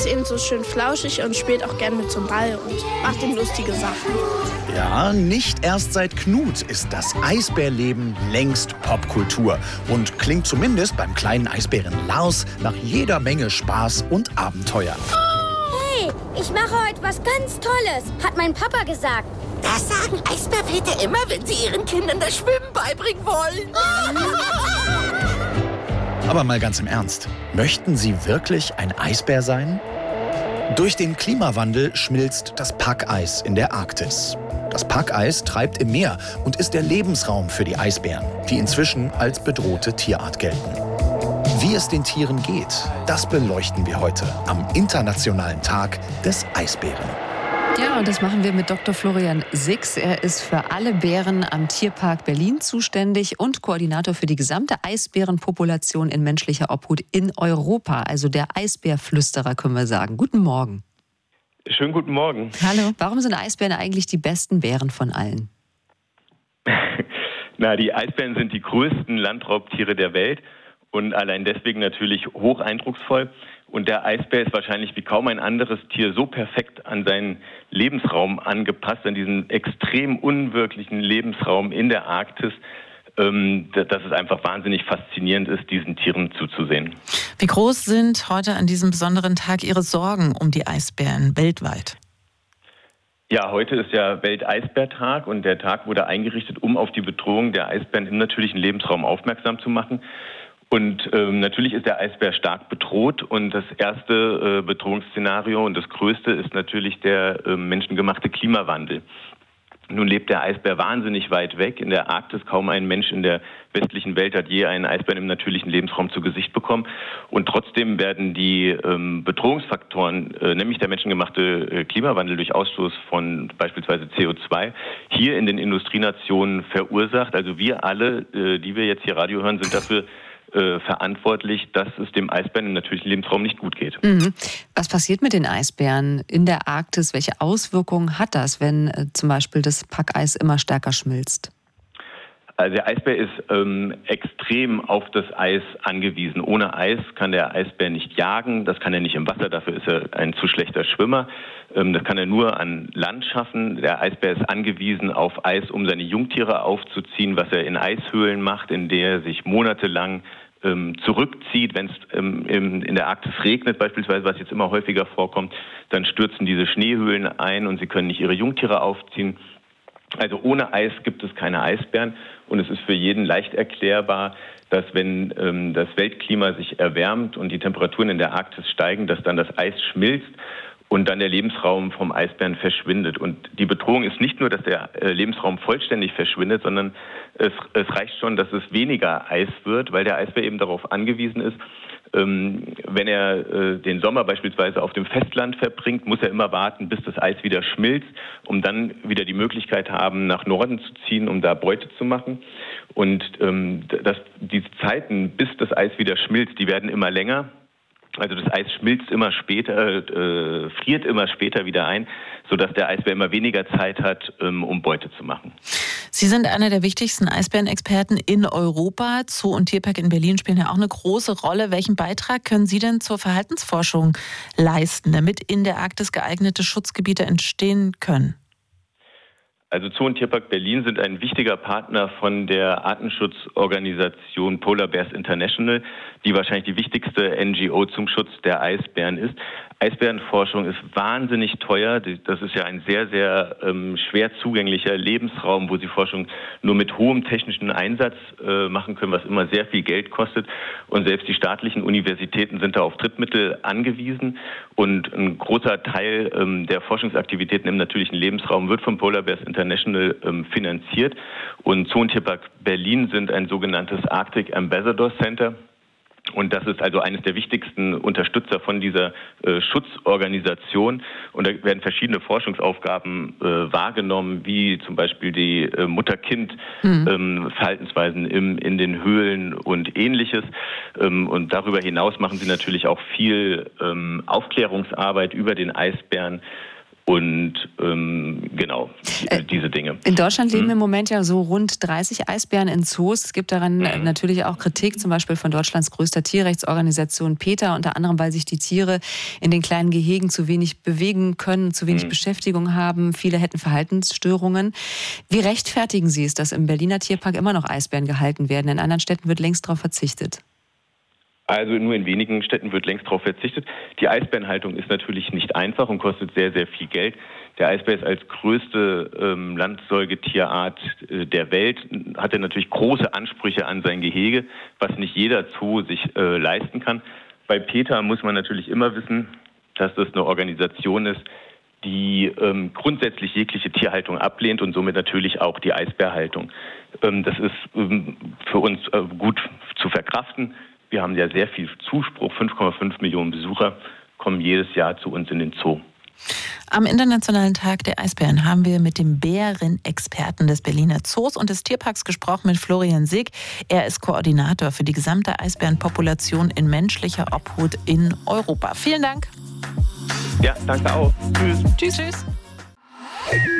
ihn so schön flauschig und spielt auch gern mit so einem Ball und macht ihm lustige Sachen. Ja, nicht erst seit Knut ist das Eisbärleben längst Popkultur und klingt zumindest beim kleinen Eisbären Lars nach jeder Menge Spaß und Abenteuer. Hey, ich mache heute was ganz Tolles, hat mein Papa gesagt. Das sagen Eisbärväter immer, wenn sie ihren Kindern das Schwimmen beibringen wollen. Aber mal ganz im Ernst, möchten Sie wirklich ein Eisbär sein? Durch den Klimawandel schmilzt das Packeis in der Arktis. Das Packeis treibt im Meer und ist der Lebensraum für die Eisbären, die inzwischen als bedrohte Tierart gelten. Wie es den Tieren geht, das beleuchten wir heute am Internationalen Tag des Eisbären. Ja, und das machen wir mit Dr. Florian Six. Er ist für alle Bären am Tierpark Berlin zuständig und Koordinator für die gesamte Eisbärenpopulation in menschlicher Obhut in Europa. Also der Eisbärflüsterer, können wir sagen. Guten Morgen. Schönen guten Morgen. Hallo. Warum sind Eisbären eigentlich die besten Bären von allen? Die Eisbären sind die größten Landraubtiere der Welt und allein deswegen natürlich hoch eindrucksvoll. Und der Eisbär ist wahrscheinlich wie kaum ein anderes Tier so perfekt an seinen Lebensraum angepasst, an diesen extrem unwirklichen Lebensraum in der Arktis, dass es einfach wahnsinnig faszinierend ist, diesen Tieren zuzusehen. Wie groß sind heute an diesem besonderen Tag Ihre Sorgen um die Eisbären weltweit? Ja, heute ist ja Welteisbärtag und der Tag wurde eingerichtet, um auf die Bedrohung der Eisbären im natürlichen Lebensraum aufmerksam zu machen. Und natürlich ist der Eisbär stark bedroht und das erste Bedrohungsszenario und das größte ist natürlich der menschengemachte Klimawandel. Nun lebt der Eisbär wahnsinnig weit weg in der Arktis. Kaum ein Mensch in der westlichen Welt hat je einen Eisbären im natürlichen Lebensraum zu Gesicht bekommen. Und trotzdem werden die Bedrohungsfaktoren, nämlich der menschengemachte Klimawandel durch Ausstoß von beispielsweise CO2, hier in den Industrienationen verursacht. Also wir alle, die wir jetzt hier Radio hören, sind dafür verantwortlich, dass es dem Eisbären im natürlichen Lebensraum nicht gut geht. Was passiert mit den Eisbären in der Arktis? Welche Auswirkungen hat das, wenn zum Beispiel das Packeis immer stärker schmilzt? Also der Eisbär ist extrem auf das Eis angewiesen. Ohne Eis kann der Eisbär nicht jagen, das kann er nicht im Wasser, dafür ist er ein zu schlechter Schwimmer. Das kann er nur an Land schaffen. Der Eisbär ist angewiesen auf Eis, um seine Jungtiere aufzuziehen, was er in Eishöhlen macht, in der er sich monatelang zurückzieht. Wenn es in der Arktis regnet beispielsweise, was jetzt immer häufiger vorkommt, dann stürzen diese Schneehöhlen ein und sie können nicht ihre Jungtiere aufziehen. Also ohne Eis gibt es keine Eisbären und es ist für jeden leicht erklärbar, dass wenn das Weltklima sich erwärmt und die Temperaturen in der Arktis steigen, dass dann das Eis schmilzt und dann der Lebensraum vom Eisbären verschwindet. Und die Bedrohung ist nicht nur, dass der Lebensraum vollständig verschwindet, sondern es reicht schon, dass es weniger Eis wird, weil der Eisbär eben darauf angewiesen ist, wenn er den Sommer beispielsweise auf dem Festland verbringt, muss er immer warten, bis das Eis wieder schmilzt, um dann wieder die Möglichkeit haben, nach Norden zu ziehen, um da Beute zu machen. Und diese Zeiten, bis das Eis wieder schmilzt, die werden immer länger. Also das Eis schmilzt immer später, friert immer später wieder ein, sodass der Eisbär immer weniger Zeit hat, um Beute zu machen. Sie sind einer der wichtigsten Eisbärenexperten in Europa. Zoo und Tierpark in Berlin spielen ja auch eine große Rolle. Welchen Beitrag können Sie denn zur Verhaltensforschung leisten, damit in der Arktis geeignete Schutzgebiete entstehen können? Also Zoo und Tierpark Berlin sind ein wichtiger Partner von der Artenschutzorganisation Polar Bears International, die wahrscheinlich die wichtigste NGO zum Schutz der Eisbären ist. Eisbärenforschung ist wahnsinnig teuer. Das ist ja ein sehr, sehr schwer zugänglicher Lebensraum, wo Sie Forschung nur mit hohem technischen Einsatz machen können, was immer sehr viel Geld kostet. Und selbst die staatlichen Universitäten sind da auf Drittmittel angewiesen. Und ein großer Teil der Forschungsaktivitäten im natürlichen Lebensraum wird von Polar Bears International finanziert. Und Zoo und Tierpark Berlin sind ein sogenanntes Arctic Ambassador Center. Und das ist also eines der wichtigsten Unterstützer von dieser Schutzorganisation. Und da werden verschiedene Forschungsaufgaben wahrgenommen, wie zum Beispiel die Mutter-Kind-Verhaltensweisen in den Höhlen und Ähnliches. Und darüber hinaus machen sie natürlich auch viel Aufklärungsarbeit über den Eisbären. und genau, diese Dinge. In Deutschland leben im Moment ja so rund 30 Eisbären in Zoos. Es gibt daran natürlich auch Kritik, zum Beispiel von Deutschlands größter Tierrechtsorganisation PETA, unter anderem, weil sich die Tiere in den kleinen Gehegen zu wenig bewegen können, zu wenig Beschäftigung haben. Viele hätten Verhaltensstörungen. Wie rechtfertigen Sie es, dass im Berliner Tierpark immer noch Eisbären gehalten werden? In anderen Städten wird längst darauf verzichtet. Also nur in wenigen Städten wird längst darauf verzichtet. Die Eisbärenhaltung ist natürlich nicht einfach und kostet sehr, sehr viel Geld. Der Eisbär ist als größte Landsäugetierart der Welt, hat er natürlich große Ansprüche an sein Gehege, was nicht jeder Zoo sich leisten kann. Bei PETA muss man natürlich immer wissen, dass das eine Organisation ist, die grundsätzlich jegliche Tierhaltung ablehnt und somit natürlich auch die Eisbärhaltung. Das ist für uns gut zu verkraften. Wir haben ja sehr viel Zuspruch. 5,5 Millionen Besucher kommen jedes Jahr zu uns in den Zoo. Am Internationalen Tag der Eisbären haben wir mit dem Bärenexperten des Berliner Zoos und des Tierparks gesprochen, mit Florian Sick. Er ist Koordinator für die gesamte Eisbärenpopulation in menschlicher Obhut in Europa. Vielen Dank. Ja, danke auch. Tschüss. Tschüss.